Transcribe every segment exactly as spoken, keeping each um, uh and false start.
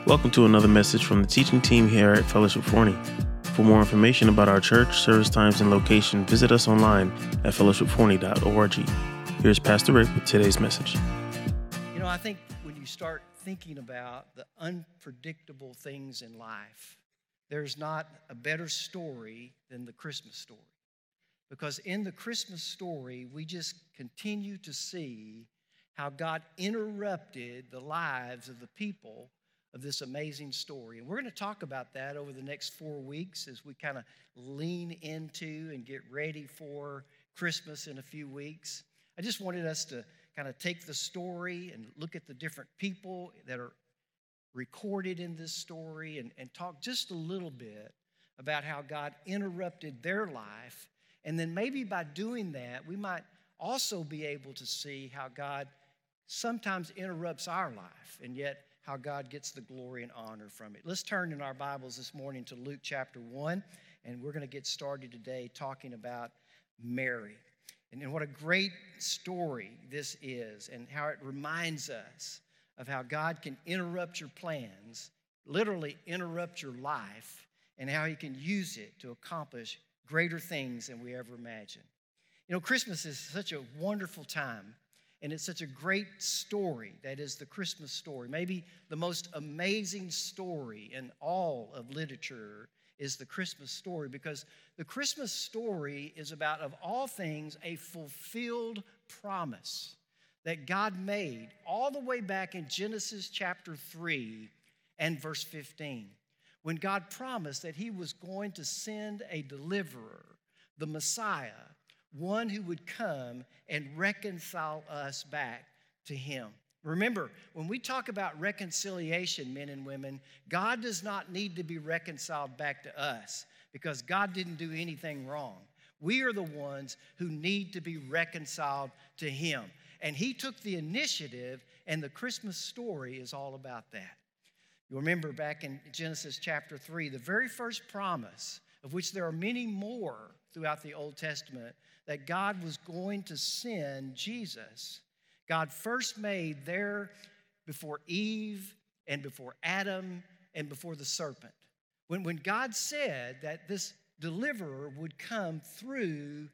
Welcome to another message from the teaching team here at Fellowship Forney. For more information about our church, service times, and location, visit us online at fellowship forney dot org. Here's Pastor Rick with today's message. You know, I think when you start thinking about the unpredictable things in life, there's not a better story than the Christmas story. Because in the Christmas story, we just continue to see how God interrupted the lives of the people of this amazing story. And we're going to talk about that over the next four weeks as we kind of lean into and get ready for Christmas in a few weeks. I just wanted us to kind of take the story and look at the different people that are recorded in this story and, and talk just a little bit about how God interrupted their life. And then maybe by doing that, we might also be able to see how God sometimes interrupts our life, and yet how God gets the glory and honor from it. Let's turn in our Bibles this morning to Luke chapter one, and we're going to get started today talking about Mary. And, and what a great story this is, and how it reminds us of how God can interrupt your plans, literally interrupt your life, and how he can use it to accomplish greater things than we ever imagined. You know, Christmas is such a wonderful time. And it's such a great story that is the Christmas story. Maybe the most amazing story in all of literature is the Christmas story, because the Christmas story is about, of all things, a fulfilled promise that God made all the way back in Genesis chapter three and verse fifteen, when God promised that he was going to send a deliverer, the Messiah, one who would come and reconcile us back to him. Remember, when we talk about reconciliation, men and women, God does not need to be reconciled back to us because God didn't do anything wrong. We are the ones who need to be reconciled to him. And he took the initiative, and the Christmas story is all about that. You remember back in Genesis chapter three, the very first promise, of which there are many more throughout the Old Testament, that God was going to send Jesus. God first made there before Eve and before Adam and before the serpent. When, when God said that this deliverer would come through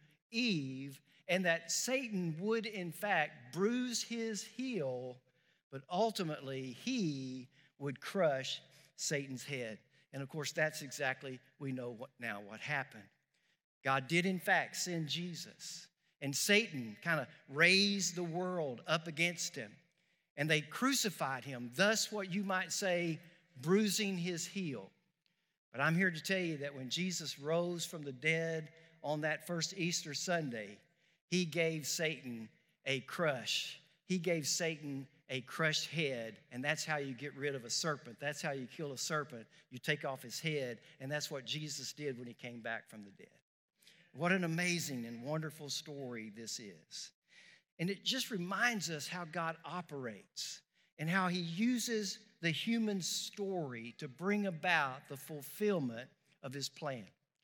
Eve and that Satan would in fact bruise his heel, but ultimately he would crush Satan's head. And of course, that's exactly, we know what now what happened. God did, in fact, send Jesus. And Satan kind of raised the world up against him. And they crucified him, thus what you might say, bruising his heel. But I'm here to tell you that when Jesus rose from the dead on that first Easter Sunday, he gave Satan a crush. He gave Satan a crushed head, and that's how you get rid of a serpent. That's how you kill a serpent. You take off his head, and that's what Jesus did when he came back from the dead. What an amazing and wonderful story this is. And it just reminds us how God operates and how he uses the human story to bring about the fulfillment of his plan.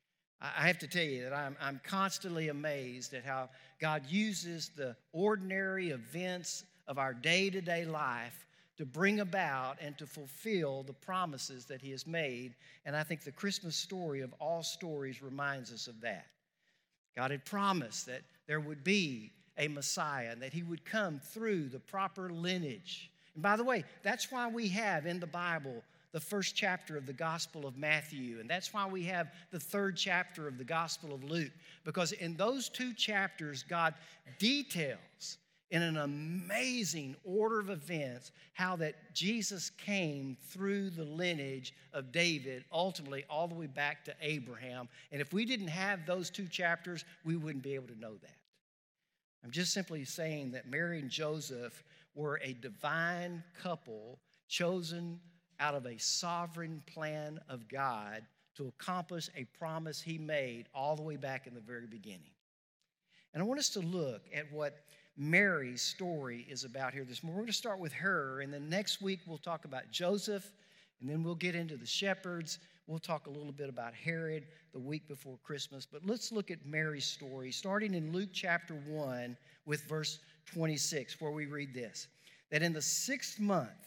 I have to tell you that I'm, I'm constantly amazed at how God uses the ordinary events of our day-to-day life to bring about and to fulfill the promises that he has made. And I think the Christmas story of all stories reminds us of that. God had promised that there would be a Messiah and that he would come through the proper lineage. And by the way, that's why we have in the Bible the first chapter of the Gospel of Matthew, and that's why we have the third chapter of the Gospel of Luke, because in those two chapters, God details in an amazing order of events how that Jesus came through the lineage of David, ultimately all the way back to Abraham. And if we didn't have those two chapters, we wouldn't be able to know that. I'm just simply saying that Mary and Joseph were a divine couple chosen out of a sovereign plan of God to accomplish a promise he made all the way back in the very beginning. And I want us to look at what Mary's story is about here this morning. We're going to start with her, and then next week we'll talk about Joseph, and then we'll get into the shepherds. We'll talk a little bit about Herod the week before Christmas. But let's look at Mary's story, starting in Luke chapter one with verse twenty-six, where we read this, that in the sixth month,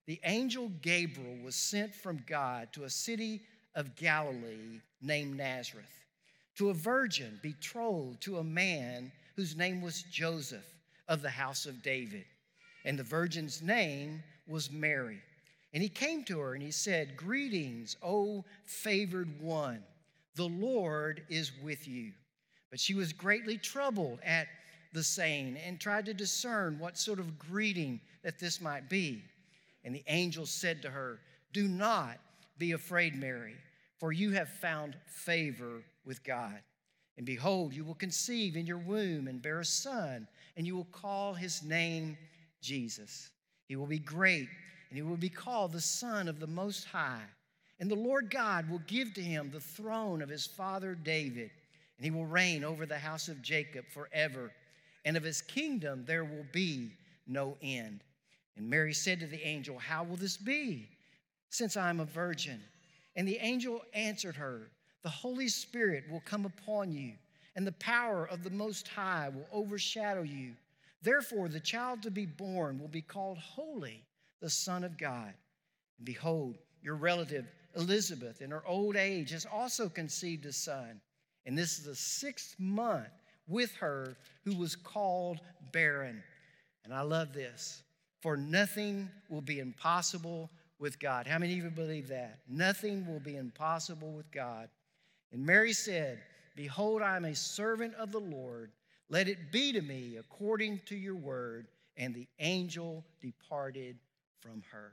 the angel Gabriel was sent from God to a city of Galilee named Nazareth, to a virgin betrothed to a man whose name was Joseph of the house of David. And the virgin's name was Mary. And he came to her and he said, "Greetings, O favored one, the Lord is with you." But she was greatly troubled at the saying and tried to discern what sort of greeting that this might be. And the angel said to her, "Do not be afraid, Mary, for you have found favor with God. And behold, you will conceive in your womb and bear a son, and you will call his name Jesus. He will be great, and he will be called the Son of the Most High. And the Lord God will give to him the throne of his father David, and he will reign over the house of Jacob forever, and of his kingdom there will be no end." And Mary said to the angel, "How will this be, since I am a virgin?" And the angel answered her, "The Holy Spirit will come upon you, and the power of the Most High will overshadow you. Therefore, the child to be born will be called Holy, the Son of God. And behold, your relative Elizabeth, in her old age, has also conceived a son. And this is the sixth month with her who was called barren." And I love this. For nothing will be impossible with God. How many of you believe that? Nothing will be impossible with God. And Mary said, "Behold, I am a servant of the Lord. Let it be to me according to your word." And the angel departed from her.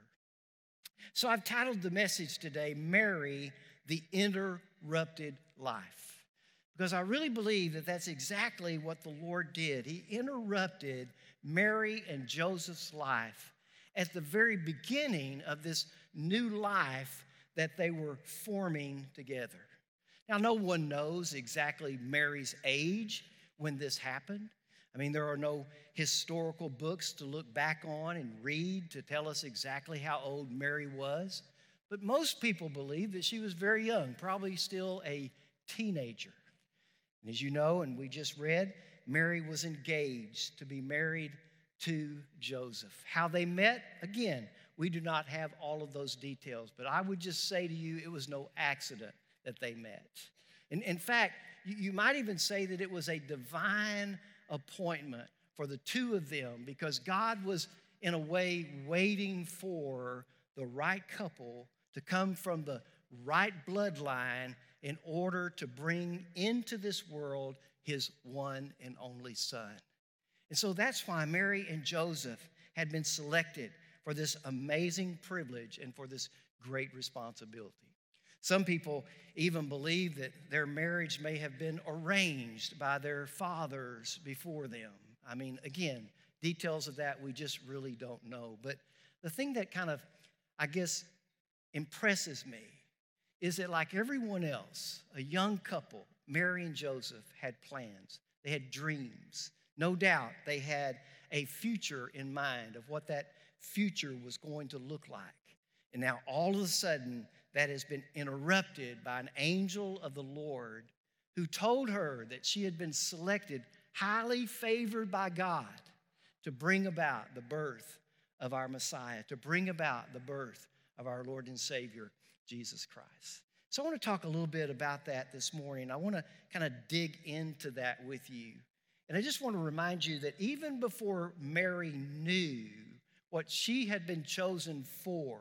So I've titled the message today, Mary, the Interrupted Life. Because I really believe that that's exactly what the Lord did. He interrupted Mary and Joseph's life at the very beginning of this new life that they were forming together. Now, no one knows exactly Mary's age when this happened. I mean, there are no historical books to look back on and read to tell us exactly how old Mary was. But most people believe that she was very young, probably still a teenager. And as you know, and we just read, Mary was engaged to be married to Joseph. How they met, again, we do not have all of those details. But I would just say to you, it was no accident that they met. And in fact, you, you might even say that it was a divine appointment for the two of them, because God was, in a way, waiting for the right couple to come from the right bloodline in order to bring into this world his one and only son. And so that's why Mary and Joseph had been selected for this amazing privilege and for this great responsibility. Some people even believe that their marriage may have been arranged by their fathers before them. I mean, again, details of that we just really don't know. But the thing that kind of, I guess, impresses me is that, like everyone else, a young couple, Mary and Joseph, had plans. They had dreams. No doubt they had a future in mind of what that future was going to look like. And now all of a sudden, that has been interrupted by an angel of the Lord who told her that she had been selected, highly favored by God, to bring about the birth of our Messiah, to bring about the birth of our Lord and Savior, Jesus Christ. So I want to talk a little bit about that this morning. I want to kind of dig into that with you. And I just want to remind you that even before Mary knew what she had been chosen for,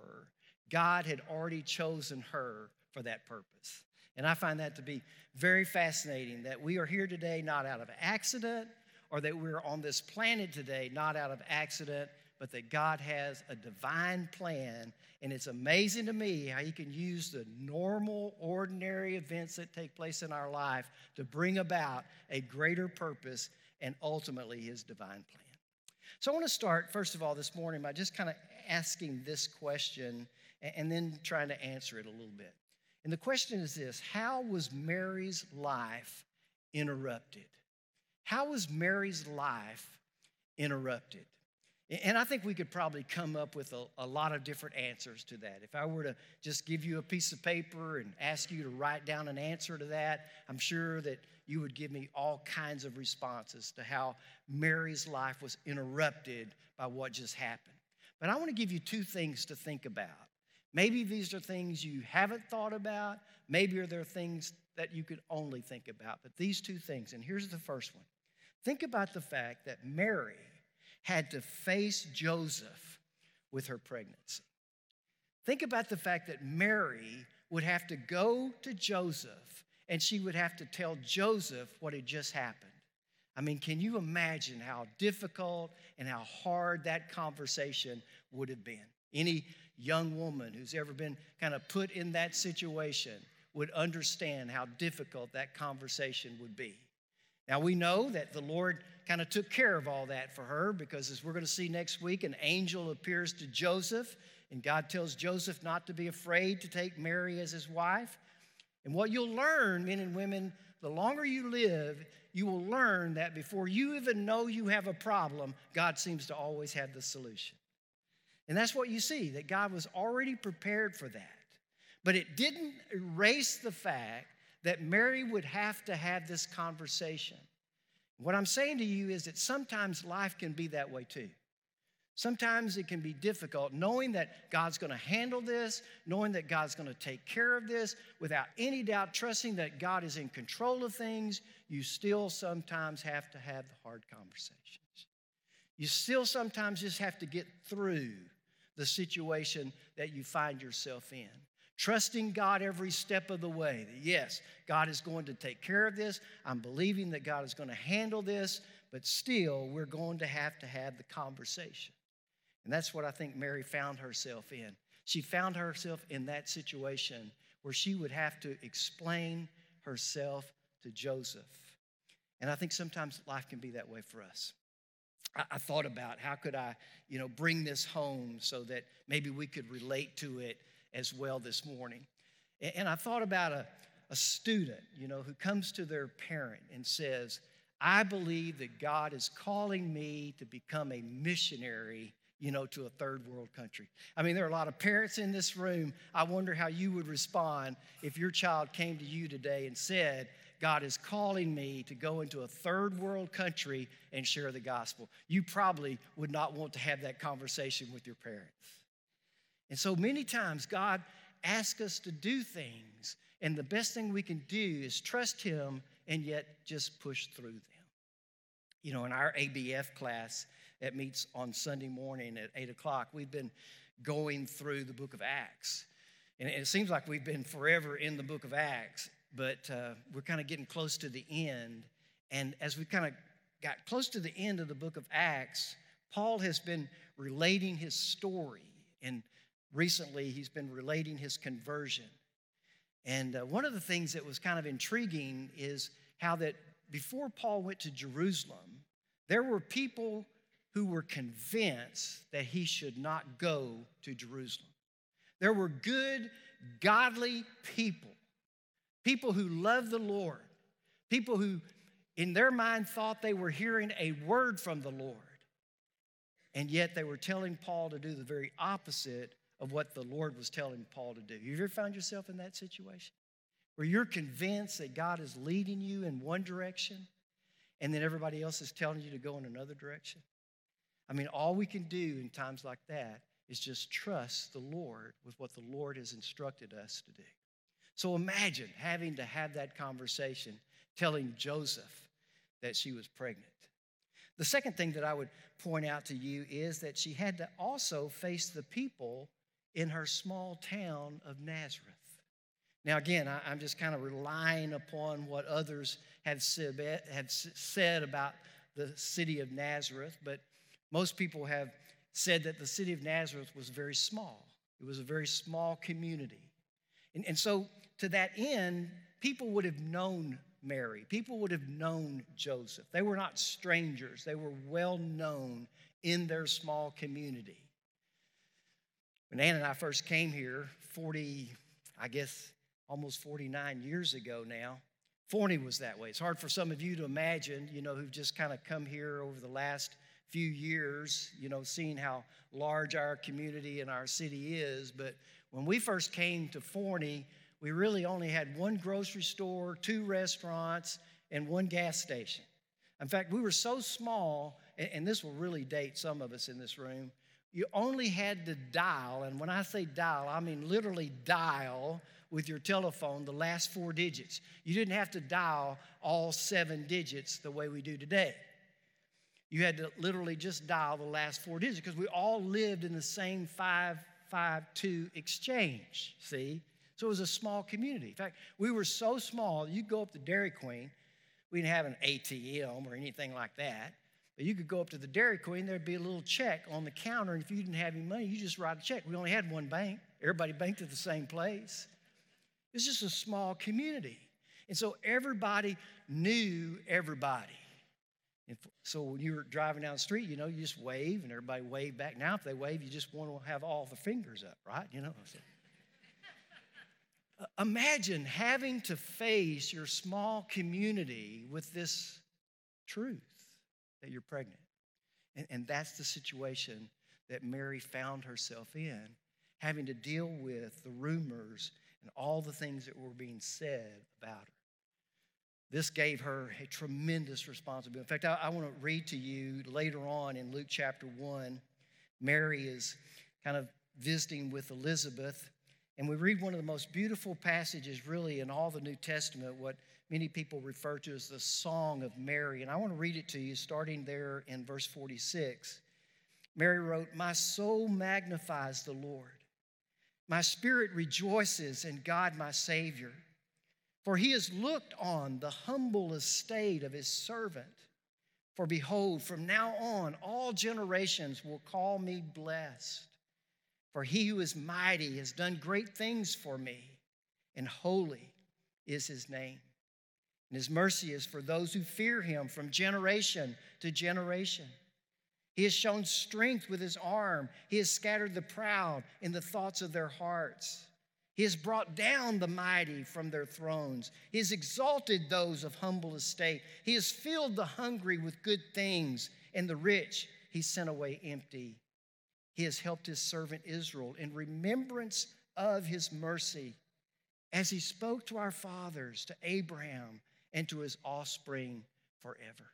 God had already chosen her for that purpose. And I find that to be very fascinating, that we are here today not out of accident, or that we're on this planet today not out of accident, but that God has a divine plan. And it's amazing to me how he can use the normal, ordinary events that take place in our life to bring about a greater purpose and ultimately his divine plan. So I want to start, first of all, this morning by just kind of asking this question and then trying to answer it a little bit. And the question is this: how was Mary's life interrupted? How was Mary's life interrupted? And I think we could probably come up with a, a lot of different answers to that. If I were to just give you a piece of paper and ask you to write down an answer to that, I'm sure that you would give me all kinds of responses to how Mary's life was interrupted by what just happened. But I want to give you two things to think about. Maybe these are things you haven't thought about. Maybe are there things that you could only think about. But these two things, and here's the first one. Think about the fact that Mary had to face Joseph with her pregnancy. Think about the fact that Mary would have to go to Joseph and she would have to tell Joseph what had just happened. I mean, can you imagine how difficult and how hard that conversation would have been? Any young woman who's ever been kind of put in that situation would understand how difficult that conversation would be. Now, we know that the Lord kind of took care of all that for her because, as we're going to see next week, an angel appears to Joseph, and God tells Joseph not to be afraid to take Mary as his wife. And what you'll learn, men and women, the longer you live, you will learn that before you even know you have a problem, God seems to always have the solution. And that's what you see, that God was already prepared for that. But it didn't erase the fact that Mary would have to have this conversation. What I'm saying to you is that sometimes life can be that way too. Sometimes it can be difficult knowing that God's going to handle this, knowing that God's going to take care of this, without any doubt, trusting that God is in control of things. You still sometimes have to have the hard conversations. You still sometimes just have to get through the situation that you find yourself in. Trusting God every step of the way. That yes, God is going to take care of this. I'm believing that God is going to handle this, but still we're going to have to have the conversation. And that's what I think Mary found herself in. She found herself in that situation where she would have to explain herself to Joseph. And I think sometimes life can be that way for us. I, I thought about how could I, you know, bring this home so that maybe we could relate to it as well this morning. And, and I thought about a, a student, you know, who comes to their parent and says, I believe that God is calling me to become a missionary, you know, to a third world country. I mean, there are a lot of parents in this room. I wonder how you would respond if your child came to you today and said, God is calling me to go into a third world country and share the gospel. You probably would not want to have that conversation with your parents. And so many times God asks us to do things, and the best thing we can do is trust him and yet just push through them. You know, in our A B F class that meets on Sunday morning at eight o'clock, we've been going through the book of Acts. And it seems like we've been forever in the book of Acts, but uh, we're kind of getting close to the end. And as we kind of got close to the end of the book of Acts, Paul has been relating his story. And recently, he's been relating his conversion. And uh, one of the things that was kind of intriguing is how that before Paul went to Jerusalem, there were people who were convinced that he should not go to Jerusalem. There were good, godly people, people who loved the Lord, people who in their mind thought they were hearing a word from the Lord. And yet they were telling Paul to do the very opposite of what the Lord was telling Paul to do. Have you ever found yourself in that situation where you're convinced that God is leading you in one direction and then everybody else is telling you to go in another direction? I mean, all we can do in times like that is just trust the Lord with what the Lord has instructed us to do. So imagine having to have that conversation, telling Joseph that she was pregnant. The second thing that I would point out to you is that she had to also face the people in her small town of Nazareth. Now, again, I, I'm just kind of relying upon what others have said, have said about the city of Nazareth, but most people have said that the city of Nazareth was very small. It was a very small community. And, and so to that end, people would have known Mary. People would have known Joseph. They were not strangers. They were well known in their small community. When Ann and I first came here, forty, I guess almost forty-nine years ago now, Forney was that way. It's hard for some of you to imagine, you know, who've just kind of come here over the last few years, you know, seeing how large our community and our city is. But when we first came to Forney, we really only had one grocery store, two restaurants, and one gas station. In fact, we were so small, and this will really date some of us in this room, you only had to dial, and when I say dial, I mean literally dial with your telephone the last four digits. You didn't have to dial all seven digits the way we do today. You had to literally just dial the last four digits because we all lived in the same five five two exchange, see? So it was a small community. In fact, we were so small, you'd go up to Dairy Queen. We didn't have an A T M or anything like that. But you could go up to the Dairy Queen, there'd be a little check on the counter, and if you didn't have any money, you just write a check. We only had one bank. Everybody banked at the same place. It's just a small community. And so everybody knew everybody. And so when you were driving down the street, you know, you just wave, and everybody waved back. Now if they wave, you just want to have all the fingers up, right? You know. Imagine having to face your small community with this truth that you're pregnant. And, and that's the situation that Mary found herself in, having to deal with the rumors and all the things that were being said about her. This gave her a tremendous responsibility. In fact, I, I want to read to you later on in Luke chapter one. Mary is kind of visiting with Elizabeth, and we read one of the most beautiful passages really in all the New Testament, what many people refer to as the Song of Mary. And I want to read it to you starting there in verse forty-six. Mary wrote, "My soul magnifies the Lord. My spirit rejoices in God my Savior. For he has looked on the humble estate of his servant. For behold, from now on all generations will call me blessed. For he who is mighty has done great things for me, and holy is his name. And his mercy is for those who fear him from generation to generation. He has shown strength with his arm. He has scattered the proud in the thoughts of their hearts. He has brought down the mighty from their thrones. He has exalted those of humble estate. He has filled the hungry with good things, and the rich he sent away empty. He has helped his servant Israel in remembrance of his mercy, as he spoke to our fathers, to Abraham, and to his offspring forever."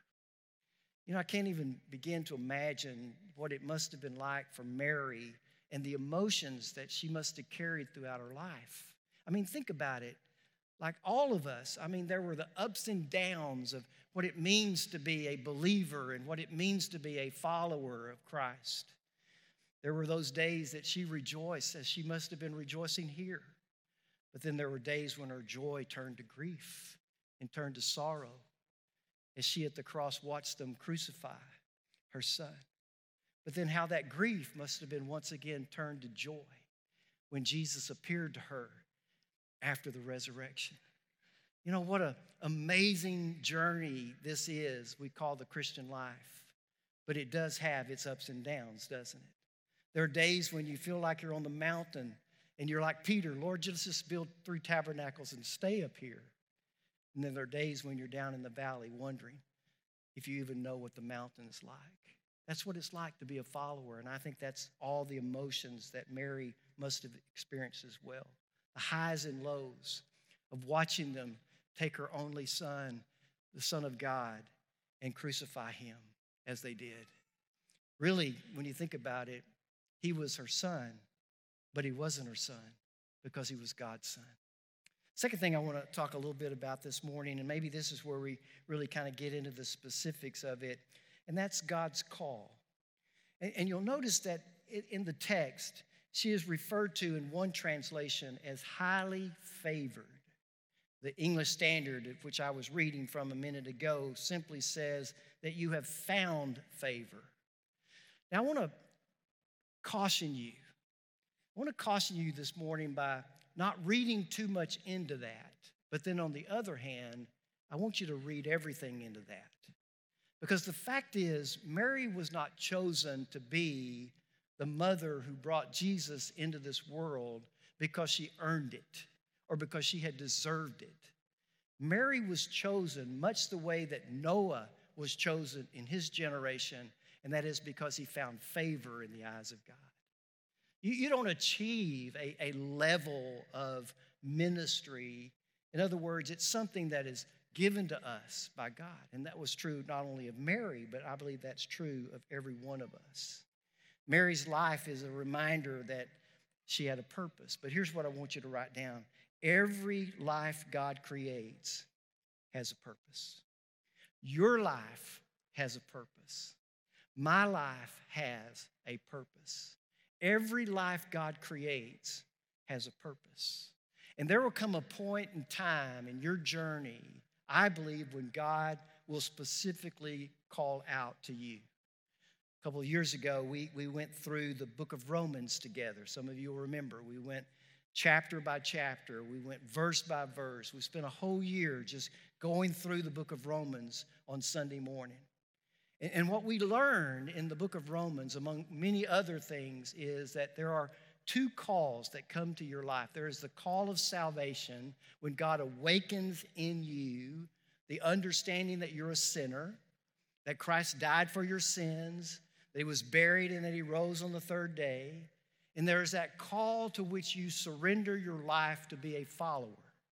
You know, I can't even begin to imagine what it must have been like for Mary and the emotions that she must have carried throughout her life. I mean, think about it. Like all of us, I mean, there were the ups and downs of what it means to be a believer and what it means to be a follower of Christ. There were those days that she rejoiced, as she must have been rejoicing here. But then there were days when her joy turned to grief and turned to sorrow as she at the cross watched them crucify her son. But then how that grief must have been once again turned to joy when Jesus appeared to her after the resurrection. You know, what an amazing journey this is we call the Christian life. But it does have its ups and downs, doesn't it? There are days when you feel like you're on the mountain and you're like Peter, "Lord, just build three tabernacles and stay up here." And then there are days when you're down in the valley wondering if you even know what the mountain is like. That's what it's like to be a follower, and I think that's all the emotions that Mary must have experienced as well. The highs and lows of watching them take her only son, the Son of God, and crucify him as they did. Really, when you think about it, he was her son, but he wasn't her son because he was God's son. Second thing I want to talk a little bit about this morning, and maybe this is where we really kind of get into the specifics of it, and that's God's call. And, and you'll notice that in the text, she is referred to in one translation as highly favored. The English Standard, which I was reading from a minute ago, simply says that you have found favor. Now, I want to caution you. I want to caution you this morning by not reading too much into that. But then on the other hand, I want you to read everything into that. Because the fact is, Mary was not chosen to be the mother who brought Jesus into this world because she earned it or because she had deserved it. Mary was chosen much the way that Noah was chosen in his generation, and that is because he found favor in the eyes of God. You, you don't achieve a, a level of ministry. In other words, it's something that is given to us by God. And that was true not only of Mary, but I believe that's true of every one of us. Mary's life is a reminder that she had a purpose. But here's what I want you to write down. Every life God creates has a purpose. Your life has a purpose. My life has a purpose. Every life God creates has a purpose. And there will come a point in time in your journey, I believe, when God will specifically call out to you. A couple of years ago, we, we went through the book of Romans together. Some of you will remember. We went chapter by chapter. We went verse by verse. We spent a whole year just going through the book of Romans on Sunday morning. And, and what we learned in the book of Romans, among many other things, is that there are two calls that come to your life. There is the call of salvation when God awakens in you the understanding that you're a sinner, that Christ died for your sins, that he was buried and that he rose on the third day. And there's that call to which you surrender your life to be a follower.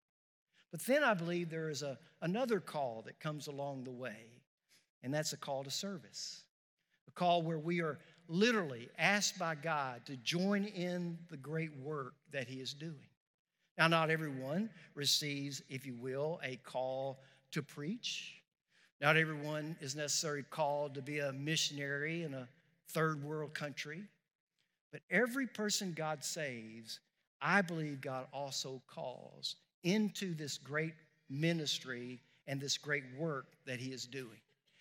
But then I believe there is a, another call that comes along the way, and that's a call to service. A call where we are literally asked by God to join in the great work that he is doing. Now, not everyone receives, if you will, a call to preach. Not everyone is necessarily called to be a missionary in a third world country. But every person God saves, I believe God also calls into this great ministry and this great work that he is doing.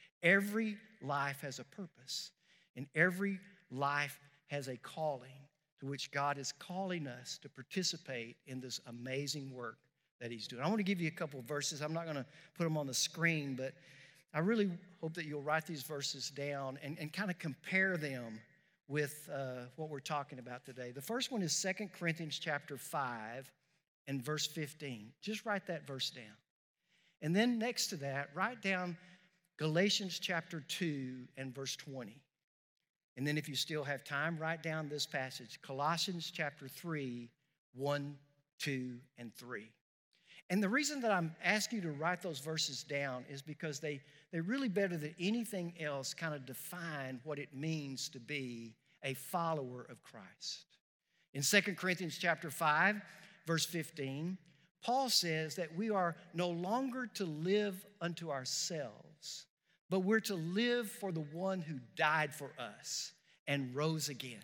Every life has a purpose, and every life has a calling to which God is calling us to participate in this amazing work that he's doing. I want to give you a couple of verses. I'm not going to put them on the screen, but I really hope that you'll write these verses down and, and kind of compare them with uh, what we're talking about today. The first one is Second Corinthians chapter five and verse fifteen. Just write that verse down. And then next to that, write down Galatians chapter two and verse twenty. And then if you still have time, write down this passage, Colossians chapter three, one, two, and three. And the reason that I'm asking you to write those verses down is because they, they really better than anything else kind of define what it means to be a follower of Christ. In Second Corinthians chapter five, verse fifteen, Paul says that we are no longer to live unto ourselves, but we're to live for the one who died for us and rose again.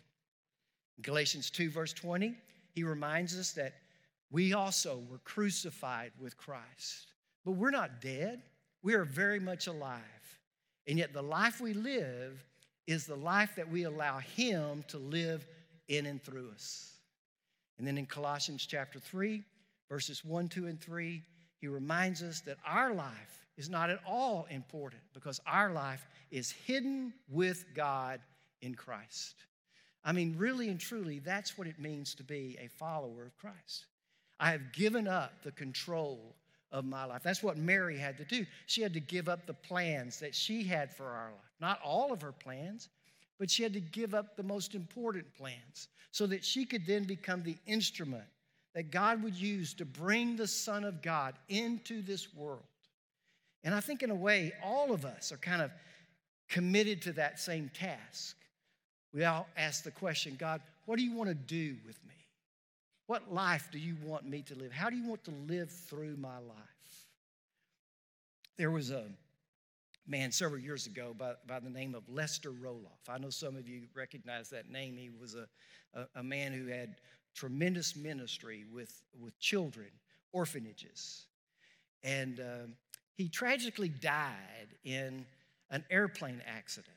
In Galatians two, verse twenty, he reminds us that we also were crucified with Christ. But we're not dead. We are very much alive. And yet the life we live is the life that we allow him to live in and through us. And then in Colossians chapter three, verses one, two, and three, he reminds us that our life is not at all important because our life is hidden with God in Christ. I mean, really and truly, that's what it means to be a follower of Christ. I have given up the control of my life. That's what Mary had to do. She had to give up the plans that she had for our life. Not all of her plans, but she had to give up the most important plans so that she could then become the instrument that God would use to bring the Son of God into this world. And I think in a way, all of us are kind of committed to that same task. We all ask the question, God, what do you want to do with me? What life do you want me to live? How do you want to live through my life? There was a man several years ago by, by the name of Lester Roloff. I know some of you recognize that name. He was a, a, a man who had tremendous ministry with, with children, orphanages. And uh, he tragically died in an airplane accident.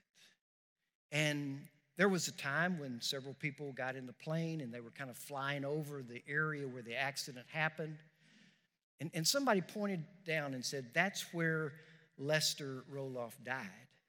And there was a time when several people got in the plane and they were kind of flying over the area where the accident happened. And, and somebody pointed down and said, that's where Lester Roloff died.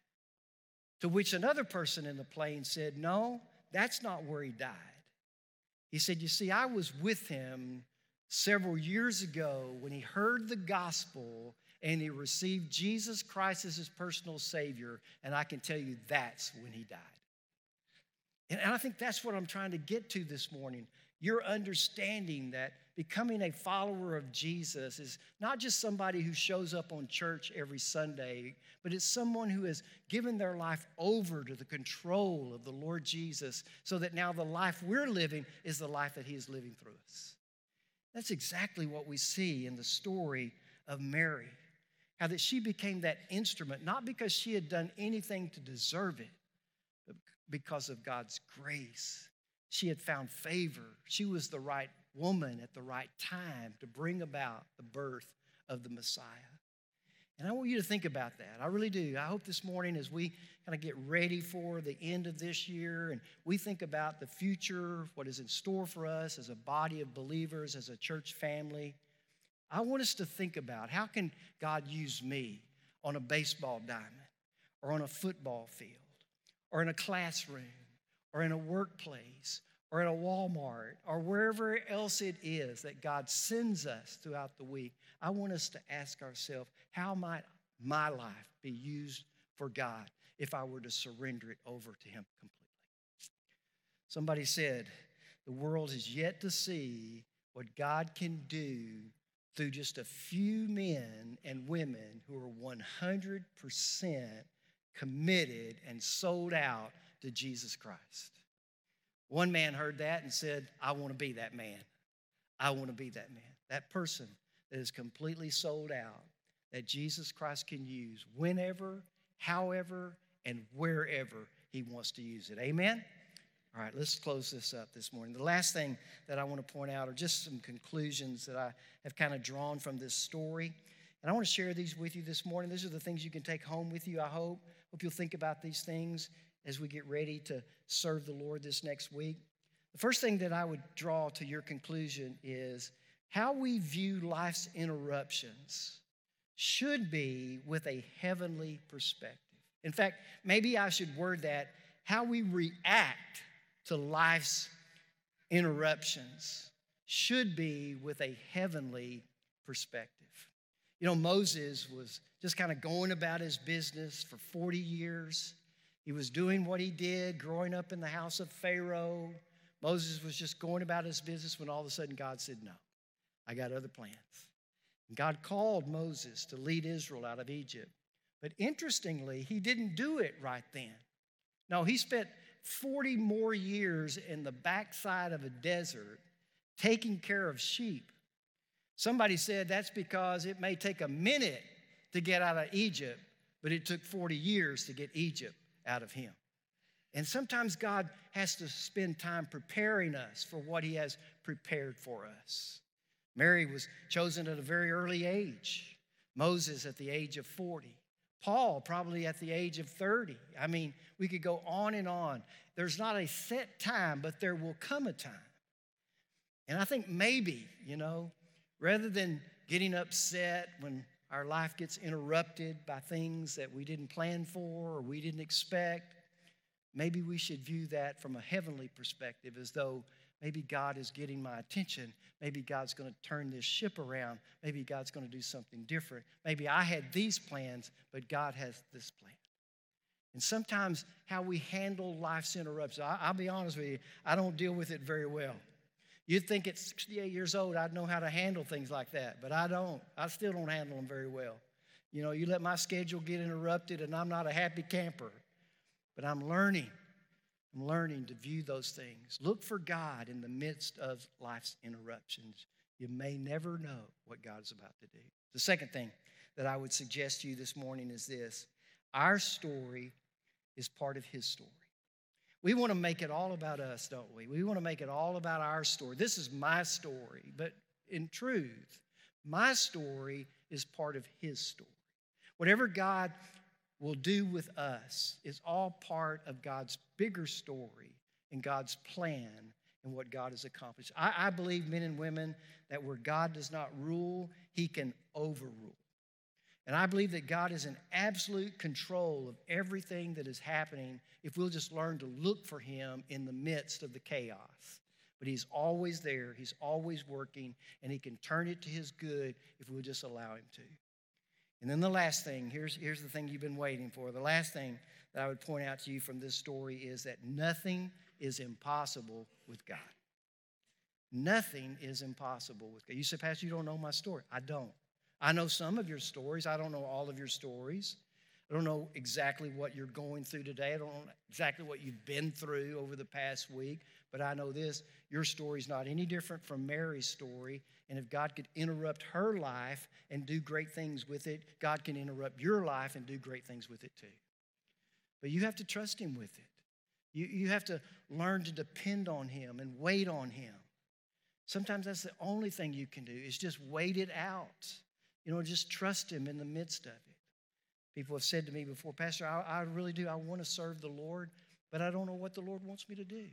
To which another person in the plane said, no, that's not where he died. He said, you see, I was with him several years ago when he heard the gospel and he received Jesus Christ as his personal Savior, and I can tell you that's when he died. And I think that's what I'm trying to get to this morning. You're understanding that becoming a follower of Jesus is not just somebody who shows up on church every Sunday, but it's someone who has given their life over to the control of the Lord Jesus so that now the life we're living is the life that he is living through us. That's exactly what we see in the story of Mary, how that she became that instrument, not because she had done anything to deserve it, but because of God's grace. She had found favor. She was the right woman at the right time to bring about the birth of the Messiah. And I want you to think about that. I really do. I hope this morning as we kind of get ready for the end of this year and we think about the future, what is in store for us as a body of believers, as a church family, I want us to think about how can God use me on a baseball diamond or on a football field or in a classroom or in a workplace or at a Walmart or wherever else it is that God sends us throughout the week. I want us to ask ourselves, how might my life be used for God if I were to surrender it over to him completely? Somebody said, the world is yet to see what God can do through just a few men and women who are one hundred percent committed and sold out to Jesus Christ. One man heard that and said, I want to be that man. I want to be that man. That person that is completely sold out, that Jesus Christ can use whenever, however, and wherever he wants to use it. Amen? All right, let's close this up this morning. The last thing that I want to point out are just some conclusions that I have kind of drawn from this story. And I want to share these with you this morning. These are the things you can take home with you, I hope. Hope you'll think about these things as we get ready to serve the Lord this next week. The first thing that I would draw to your conclusion is how we view life's interruptions should be with a heavenly perspective. In fact, maybe I should word that, how we react to life's interruptions should be with a heavenly perspective. You know, Moses was just kind of going about his business for forty years. He was doing what he did, growing up in the house of Pharaoh. Moses was just going about his business when all of a sudden God said, no, I got other plans. And God called Moses to lead Israel out of Egypt. But interestingly, he didn't do it right then. No, he spent forty more years in the backside of a desert taking care of sheep. Somebody said that's because it may take a minute to get out of Egypt, but it took forty years to get Egypt out of him. And sometimes God has to spend time preparing us for what he has prepared for us. Mary was chosen at a very early age. Moses at the age of forty. Paul probably at the age of thirty. I mean, we could go on and on. There's not a set time, but there will come a time. And I think maybe, you know, rather than getting upset when our life gets interrupted by things that we didn't plan for or we didn't expect, maybe we should view that from a heavenly perspective as though maybe God is getting my attention. Maybe God's going to turn this ship around. Maybe God's going to do something different. Maybe I had these plans, but God has this plan. And sometimes how we handle life's interruptions, I, I'll be honest with you, I don't deal with it very well. You'd think at sixty-eight years old, I'd know how to handle things like that, but I don't. I still don't handle them very well. You know, you let my schedule get interrupted and I'm not a happy camper, but I'm learning. I'm learning to view those things. Look for God in the midst of life's interruptions. You may never know what God is about to do. The second thing that I would suggest to you this morning is this. Our story is part of his story. We want to make it all about us, don't we? We want to make it all about our story. This is my story, but in truth, my story is part of his story. Whatever God will do with us is all part of God's bigger story and God's plan and what God has accomplished. I, I believe, men and women, that where God does not rule, he can overrule. And I believe that God is in absolute control of everything that is happening if we'll just learn to look for him in the midst of the chaos. But he's always there, he's always working, and he can turn it to his good if we'll just allow him to. And then the last thing, here's, here's the thing you've been waiting for. The last thing that I would point out to you from this story is that nothing is impossible with God. Nothing is impossible with God. You say, Pastor, you don't know my story. I don't. I know some of your stories. I don't know all of your stories. I don't know exactly what you're going through today. I don't know exactly what you've been through over the past week. But I know this, your story's not any different from Mary's story. And if God could interrupt her life and do great things with it, God can interrupt your life and do great things with it too. But you have to trust him with it. You, you have to learn to depend on him and wait on him. Sometimes that's the only thing you can do is just wait it out. You know, just trust him in the midst of it. People have said to me before, Pastor, I, I really do. I want to serve the Lord, but I don't know what the Lord wants me to do.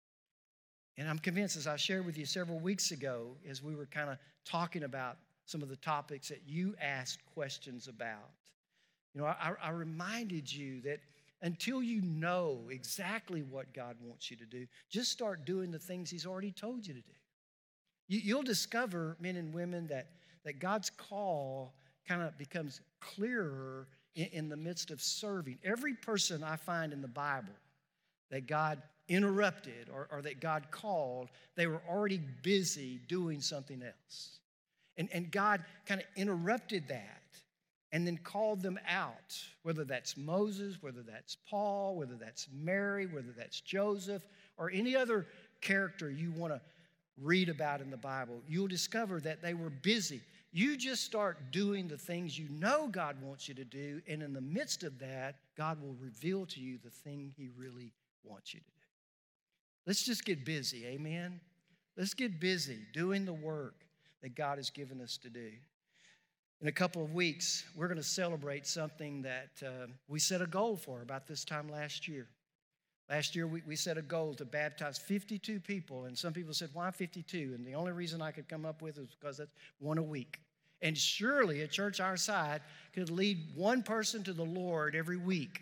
And I'm convinced, as I shared with you several weeks ago, as we were kind of talking about some of the topics that you asked questions about, you know, I, I reminded you that until you know exactly what God wants you to do, just start doing the things he's already told you to do. You, you'll discover, men and women, that, that God's call kind of becomes clearer in, in the midst of serving. Every person I find in the Bible that God interrupted or, or that God called, they were already busy doing something else. And, and God kind of interrupted that and then called them out, whether that's Moses, whether that's Paul, whether that's Mary, whether that's Joseph, or any other character you want to read about in the Bible. You'll discover that they were busy. You just start doing the things you know God wants you to do, and in the midst of that, God will reveal to you the thing he really wants you to do. Let's just get busy, amen? Let's get busy doing the work that God has given us to do. In a couple of weeks, we're going to celebrate something that uh, we set a goal for about this time last year. Last year, we, we set a goal to baptize fifty-two people, and some people said, why fifty-two? And the only reason I could come up with is because that's one a week. And surely a church our size could lead one person to the Lord every week.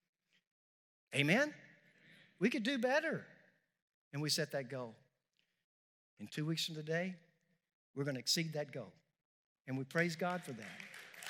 Amen? We could do better. And we set that goal. In two weeks from today, we're going to exceed that goal. And we praise God for that.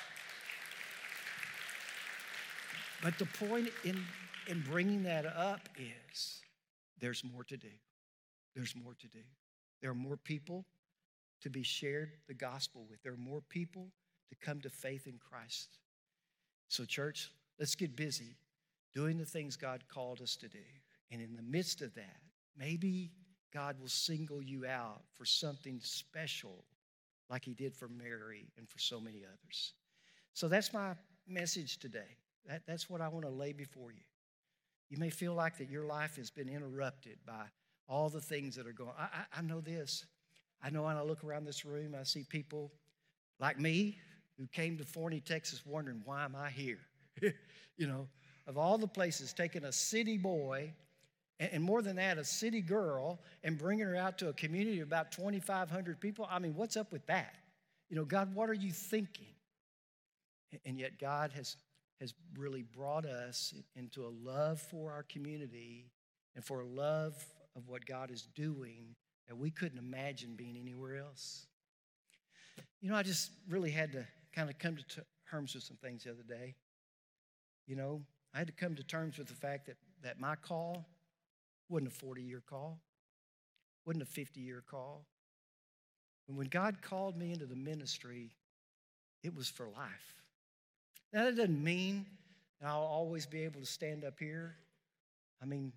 But the point in, in bringing that up is there's more to do. There's more to do. There are more people to be shared the gospel with. There are more people to come to faith in Christ. So church, let's get busy doing the things God called us to do. And in the midst of that, maybe God will single you out for something special like he did for Mary and for so many others. So that's my message today. That, that's what I want to lay before you. You may feel like that your life has been interrupted by all the things that are going on. I, I, I know this. I know when I look around this room, I see people like me who came to Forney, Texas, wondering, why am I here? You know, of all the places, taking a city boy, and more than that, a city girl, and bringing her out to a community of about twenty-five hundred people. I mean, what's up with that? You know, God, what are you thinking? And yet God has, has really brought us into a love for our community and for a love of what God is doing that we couldn't imagine being anywhere else. You know, I just really had to kind of come to terms with some things the other day. You know, I had to come to terms with the fact that, that my call wasn't a forty-year call, wasn't a fifty-year call. And when God called me into the ministry, it was for life. Now, that doesn't mean that I'll always be able to stand up here. I mean,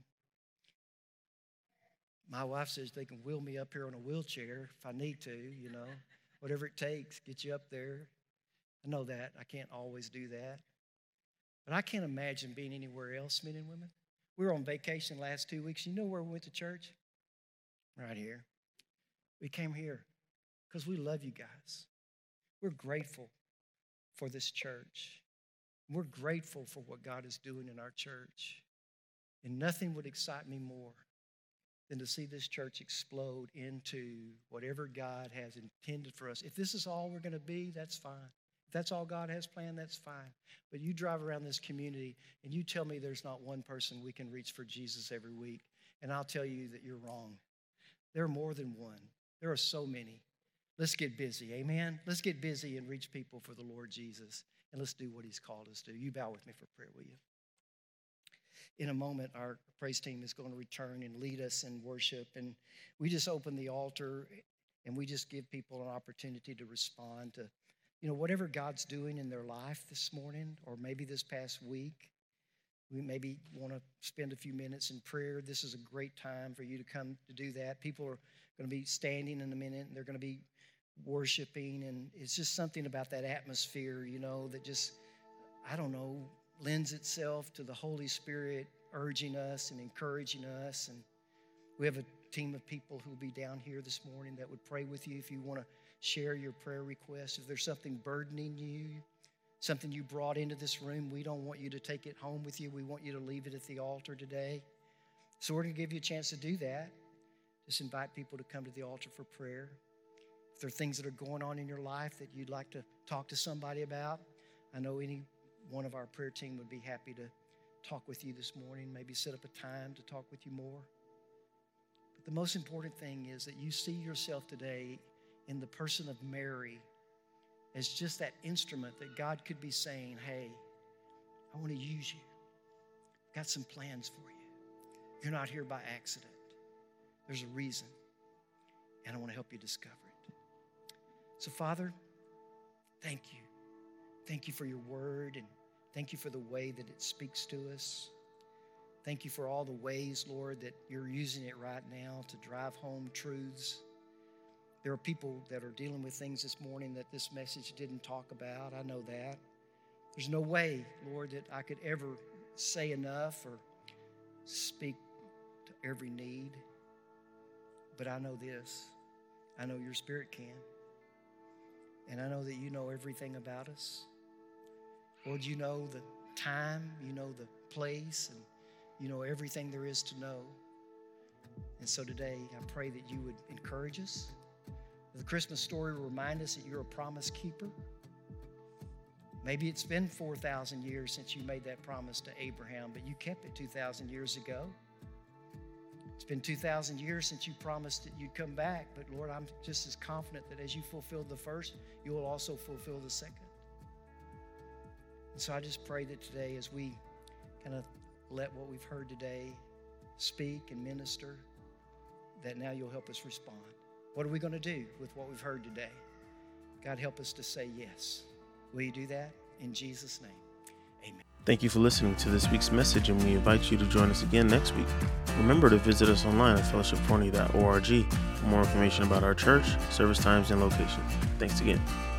my wife says they can wheel me up here on a wheelchair if I need to, you know, whatever it takes, get you up there. I know that. I can't always do that. But I can't imagine being anywhere else, men and women. We were on vacation last two weeks. You know where we went to church? Right here. We came here because we love you guys. We're grateful for this church. We're grateful for what God is doing in our church. And nothing would excite me more than to see this church explode into whatever God has intended for us. If this is all we're going to be, that's fine. If that's all God has planned, that's fine. But you drive around this community and you tell me there's not one person we can reach for Jesus every week, and I'll tell you that you're wrong. There are more than one. There are so many. Let's get busy, amen? Let's get busy and reach people for the Lord Jesus, and let's do what he's called us to. You bow with me for prayer, will you? in a moment, our praise team is going to return and lead us in worship. And we just open the altar and we just give people an opportunity to respond to, you know, whatever God's doing in their life this morning or maybe this past week. We maybe want to spend a few minutes in prayer. This is a great time for you to come to do that. People are going to be standing in a minute, and they're going to be worshiping, and it's just something about that atmosphere, you know, that just, I don't know, lends itself to the Holy Spirit urging us and encouraging us. And we have a team of people who will be down here this morning that would pray with you if you want to share your prayer requests. If there's something burdening you, something you brought into this room, we don't want you to take it home with you. We want you to leave it at the altar today. So we're going to give you a chance to do that. Just invite people to come to the altar for prayer. If there are things that are going on in your life that you'd like to talk to somebody about, I know any one of our prayer team would be happy to talk with you this morning, maybe set up a time to talk with you more. But the most important thing is that you see yourself today in the person of Mary as just that instrument that God could be saying, hey, I want to use you. I've got some plans for you. You're not here by accident. There's a reason, and I want to help you discover it. So, Father, thank you. Thank you for your word, and thank you for the way that it speaks to us. Thank you for all the ways, Lord, that you're using it right now to drive home truths. There are people that are dealing with things this morning that this message didn't talk about. I know that. There's no way, Lord, that I could ever say enough or speak to every need. But I know this. I know your Spirit can. And I know that you know everything about us. Lord, you know the time, you know the place, and you know everything there is to know. And so today, I pray that you would encourage us. The Christmas story will remind us that you're a promise keeper. Maybe it's been four thousand years since you made that promise to Abraham, but you kept it two thousand years ago. It's been two thousand years since you promised that you'd come back, but Lord, I'm just as confident that as you fulfilled the first, you will also fulfill the second. And so I just pray that today, as we kind of let what we've heard today speak and minister, that now you'll help us respond. What are we going to do with what we've heard today? God, help us to say yes. Will you do that? In Jesus' name, amen. Thank you for listening to this week's message, and we invite you to join us again next week. Remember to visit us online at fellowship forney dot org for more information about our church, service times, and location. Thanks again.